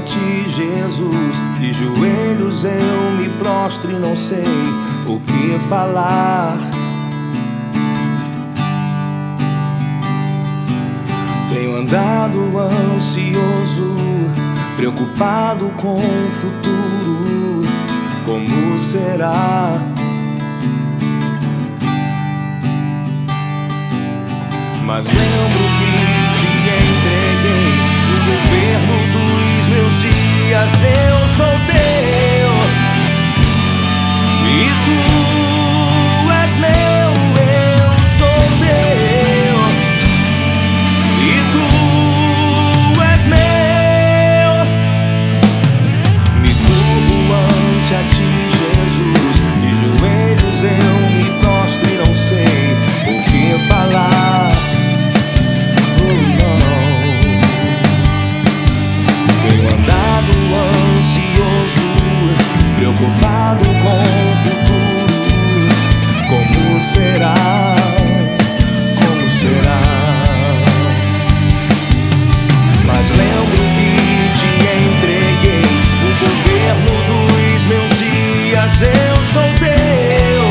ti, Jesus. De joelhos eu me prostro e não sei o que falar. Tenho andado ansioso, preocupado com o futuro, como será? Mas lembro que te entreguei no governo dos meus dias. Eu sou teu e tu és meu. Eu sou teu e tu és meu. Me curvo ante a ti, Jesus. De joelhos eu me prostro e não sei o que falar. Preocupado com o futuro, como será? Como será? Mas lembro que te entreguei o governo dos meus dias. Eu sou teu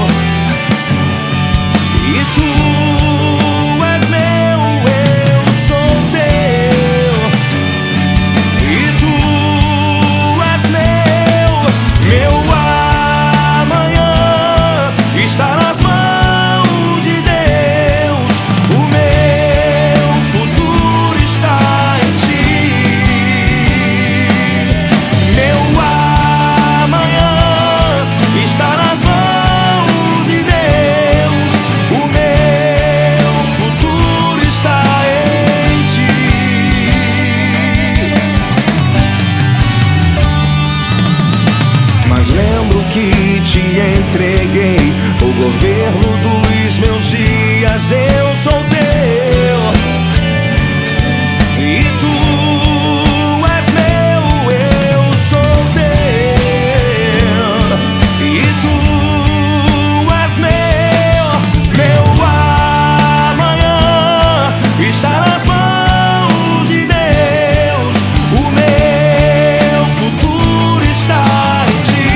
e tu és meu. Eu sou teu e tu és meu. Meu amanhã está nas mãos de Deus. O meu futuro está em ti. Meu amanhã está nas mãos de Deus. O meu futuro está em ti. Mas lembro que te entreguei o governo dos meus dias. Eu sou teu e tu és meu. Eu sou teu e tu és meu. Meu amanhã está nas mãos de Deus. O meu futuro está em ti.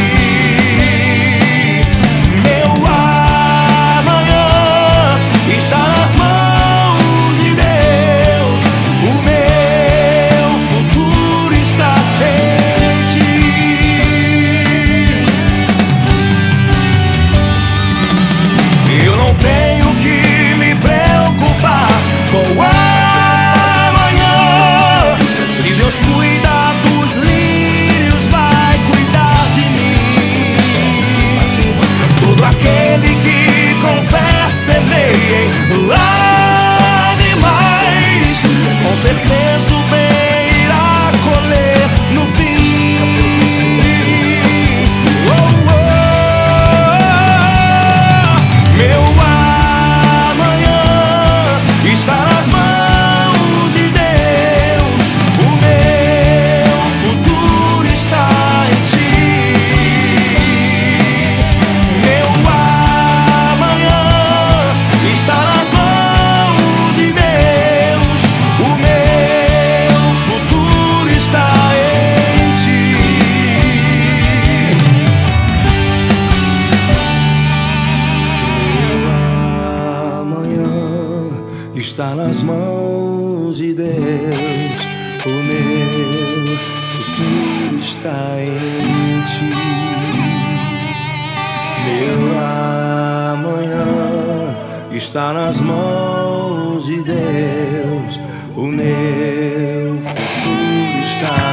Cuida dos lírios, vai cuidar de mim. Todo aquele que com fé semeia em lágrimas, com certeza o bem irá colher no fim. Oh, oh. Meu amanhã está nas mãos de Deus. Está nas mãos de Deus, o meu futuro está em ti. Meu amanhã está nas mãos de Deus, o meu futuro está em ti.